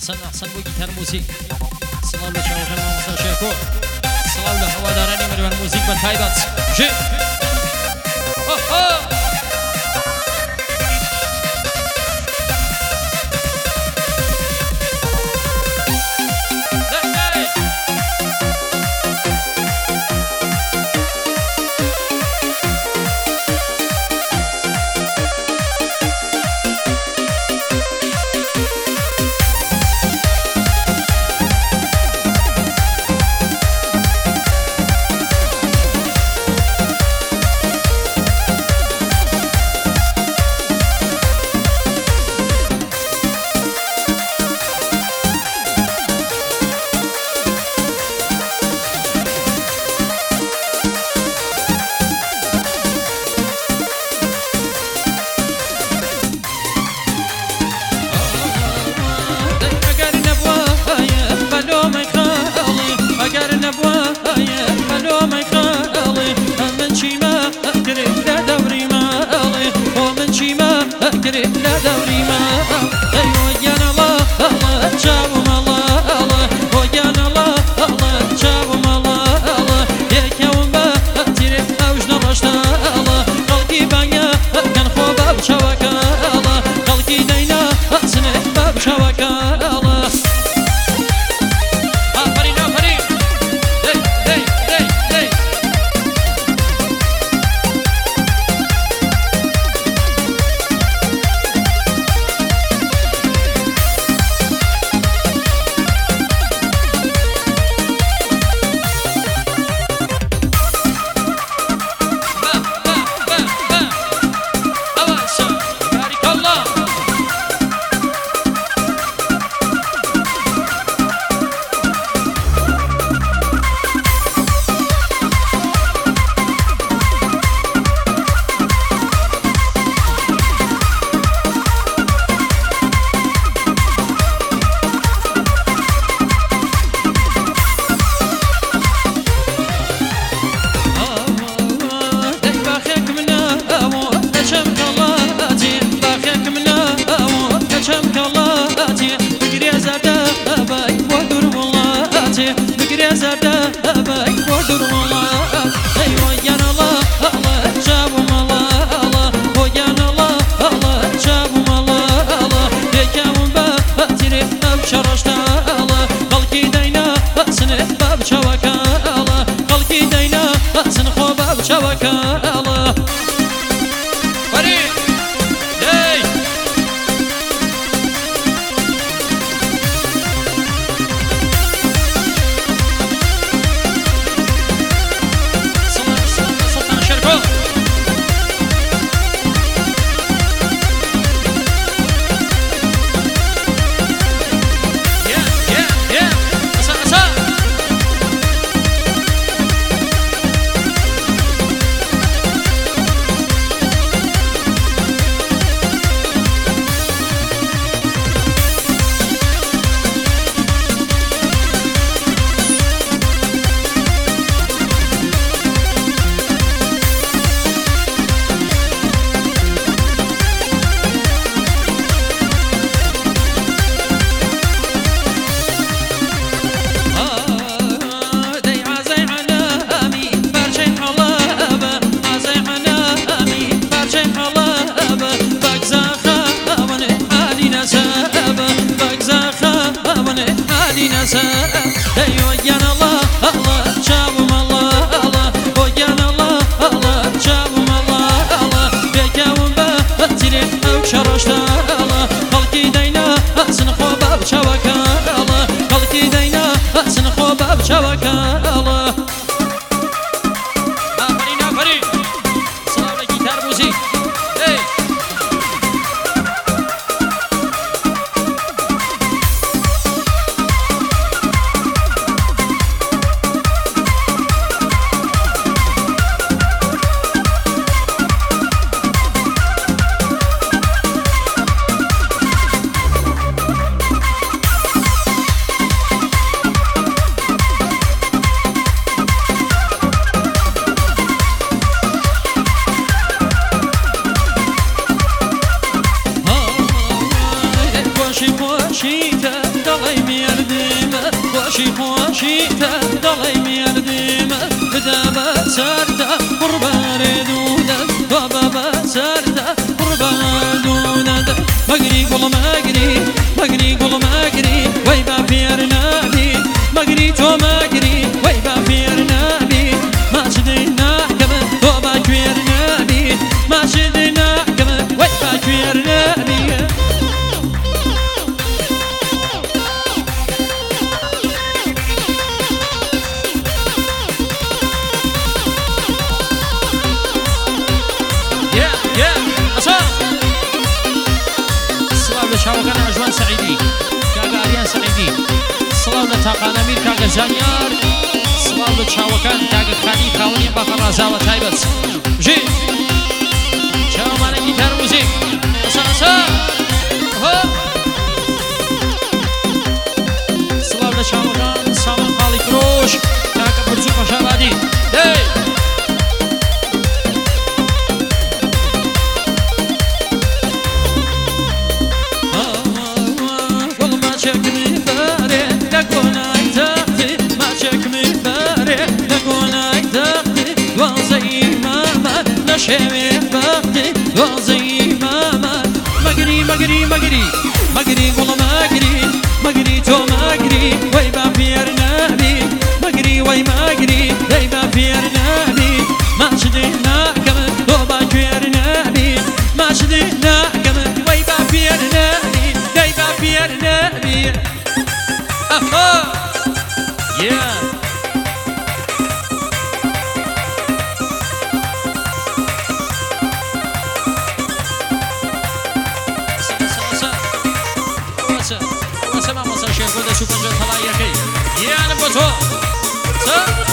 أحسن بو جيتار موسيقى سلام لشاوخنا ومسا شاكو سلام لهواداراني مروان موسيقى بتايبات جي خوشی خوشی دلی میردیم بدم سرد قربان دودن بابا سرد قربان دودن مگری گل مگری گل مگری وای با پیر نبی مگری تو مگری وای با پیر نبی ماشدی نکم تو با پیر نبی ماشدی نکم وای با پیر نبی شاوكان عجوان سعيدي كاغا أريان سعيدي صلاة لتاقان أمير كاغا زانيار صلاة لشاوكان كاغا خاني خاوني باقا رازاوة تايبت جي شاو مانا جيتار موزيك أسا أسا صلاة لشاوكان سامن خالي كروش كاغا برزوق شابادي دي شوي بختي وزي ماما مجري مجري مجري مجري والله مجري مجري تو مجري وي ما في ارنبي مجري وي مجري وي ما في ارنبي ما شدينا كمان تو باجي ارنبي ما شدينا كمان وي ما في ارنبي وي ما في ارنبي اها yeah شوف انجل طلع يا اخي يا نبوتو